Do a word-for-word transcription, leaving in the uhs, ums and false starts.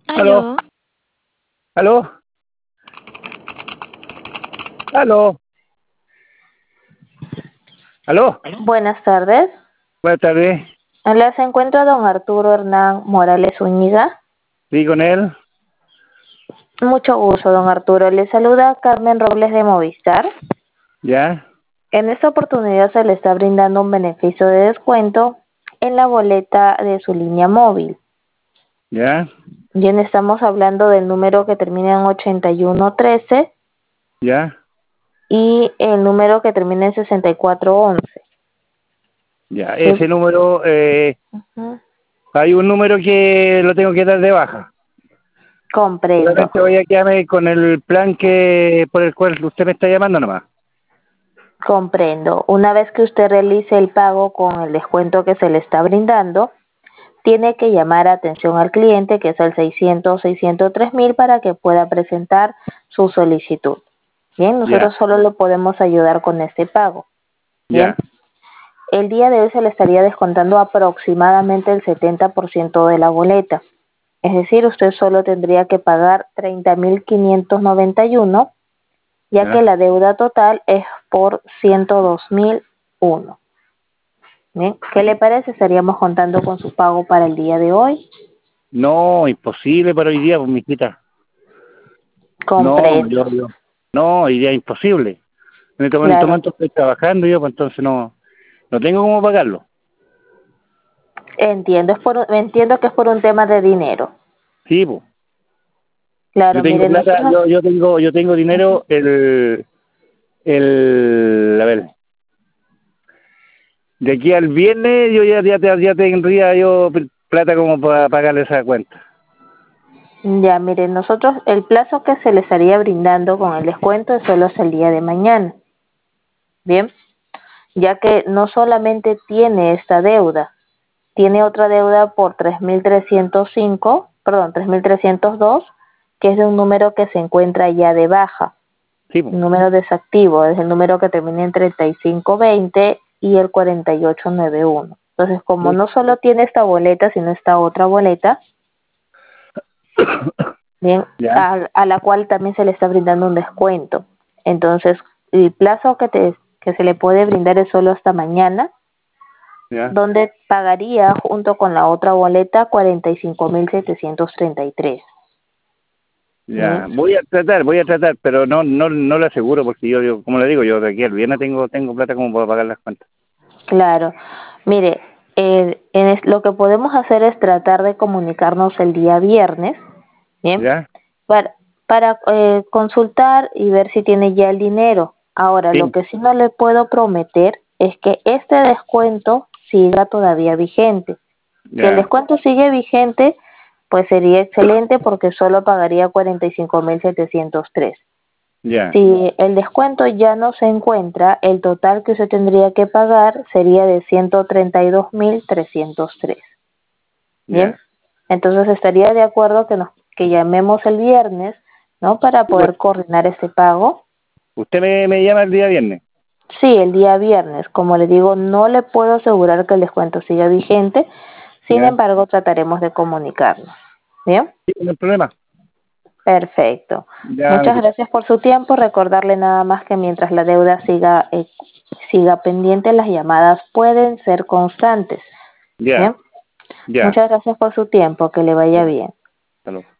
Aló, Aló, aló, aló, aló. buenas tardes. Buenas tardes. Hola, se encuentra don Arturo Hernán Morales Zúñiga. Sí, con él. Mucho gusto, don Arturo. Le saluda Carmen Robles de Movistar. Ya, En esta oportunidad se le está brindando un beneficio de descuento en la boleta de su línea móvil. ya, Bien, estamos hablando del número que termina en ochenta y uno trece ya, y el número que termina en sesenta y cuatro once. ya. ¿Sí? Ese número, eh, Ujú. hay un número que lo tengo que dar de baja. Comprendo. Solamente voy a quedarme con el plan que por el cual usted me está llamando nomás. Comprendo. Una vez que usted realice el pago con el descuento que se le está brindando, tiene que llamar a atención al cliente, que es el seiscientos seiscientos tres mil, para que pueda presentar su solicitud. Bien, Ya, nosotros solo le podemos ayudar con este pago. Bien, ya, el día de hoy se le estaría descontando aproximadamente el setenta por ciento de la boleta. Es decir, usted solo tendría que pagar treinta mil quinientos noventa y uno, ya que ya. la deuda total es por ciento dos mil uno. Bien, ¿qué le parece? Estaríamos contando con su pago para el día de hoy. No, imposible para hoy día, pues, mijita. No, Comprendo. yo, yo. No, hoy día imposible. En este en este Claro, momento estoy trabajando yo, pues entonces no, no tengo cómo pagarlo. entiendo, es por, entiendo que es por un tema de dinero. Sí, pues. Yo Claro, tengo mire, plata, nosotros, yo, yo tengo, yo tengo dinero el, el, a ver, de aquí al viernes yo ya, ya, ya, ya tendría yo plata como para pagarle esa cuenta. ya, mire, nosotros el plazo que se le estaría brindando con el descuento es solo hasta el día de mañana. Bien, ya que no solamente tiene esta deuda, tiene otra deuda por tres mil trescientos cinco, perdón, tres mil trescientos dos, que es de un número que se encuentra ya de baja. Sí, pues, Número desactivo es el número que termina en treinta y cinco veinte y el cuarenta y ocho noventa y uno. Entonces, como sí. no solo tiene esta boleta, sino esta otra boleta, bien, Ya, a, a la cual también se le está brindando un descuento. Entonces, el plazo que, te, que se le puede brindar es solo hasta mañana, ya, donde pagaría junto con la otra boleta cuarenta y cinco mil setecientos treinta y tres. Bien. ya. Voy a tratar, voy a tratar, pero no, no, no le aseguro porque yo, yo, como le digo, yo de aquí al viernes tengo, tengo plata como para pagar las cuentas. Claro, mire, eh, en es- lo que podemos hacer es tratar de comunicarnos el día viernes, ¿bien? ¿Ya? Para, para eh, consultar y ver si tiene ya el dinero. Ahora, lo Sí, que sí no le puedo prometer es que este descuento siga todavía vigente. Si el ya, descuento sigue vigente, pues sería excelente porque solo pagaría cuarenta y cinco mil setecientos tres. ya, Si el descuento ya no se encuentra, el total que usted tendría que pagar sería de ciento treinta y dos mil trescientos tres. Bien, ya. entonces estaría de acuerdo que nos que llamemos el viernes, ¿no? Para Pues, poder coordinar ese pago. usted me, me llama el día viernes. Sí, el día viernes. Como le digo, no le puedo asegurar que el descuento siga vigente. Sin ¿Ya? embargo, trataremos de comunicarnos. Bien. Sí, no hay problema. Perfecto. Ya, Muchas gracias por su tiempo. Recordarle nada más que mientras la deuda siga eh, siga pendiente, las llamadas pueden ser constantes. ya, Bien. ya, Muchas gracias por su tiempo. Que le vaya ya. bien. Hasta luego.